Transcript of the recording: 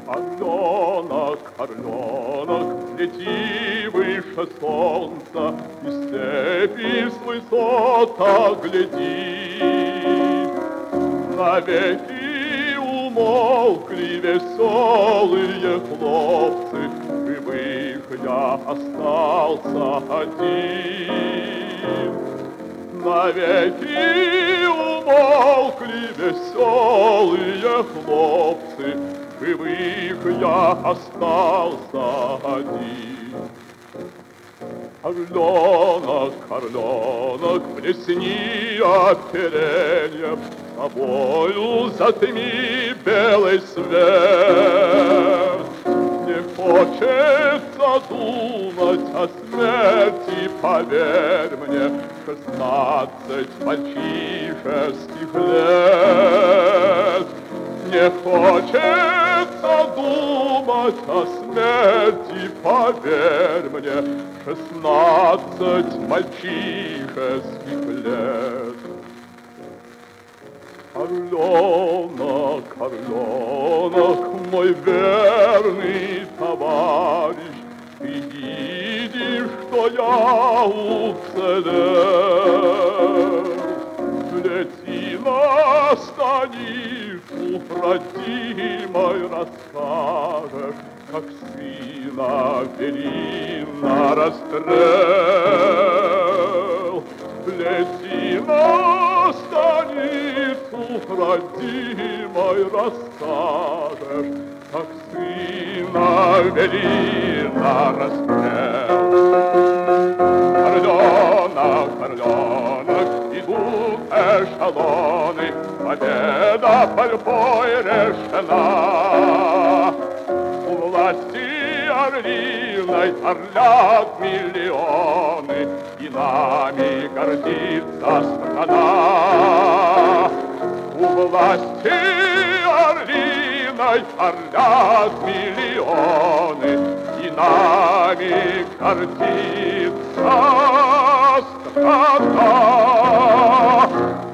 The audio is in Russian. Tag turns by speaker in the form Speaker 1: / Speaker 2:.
Speaker 1: Орленок, орленок, лети выше солнца, и степи с высот гляди. Навеки умолкли веселые хлопцы, живых я остался один. Навеки умолкли веселые хлопцы, живых я остался один. Орленок, орленок, плесни оперенье, тобою затми белый свет. Не хочется думать о смерти, поверь мне, 16 мальчишеских лет. Не хочется думать о смерти, поверь мне, 16 мальчишеских лет. Орленок, орленок, мой верный товарищ, ты видишь, что я уцелел. Лети на станицу, родимой расскажешь, как сына вели на расстрел. Лети на станицу, родимой расскажешь, как сына вели на расстрел. Орленок, орленок, идут эшелоны, победа борьбой решена. У власти орлиной орлят миллионы, и нами гордится страна. У власти орлиной орлят миллионы, и нами гордится страна.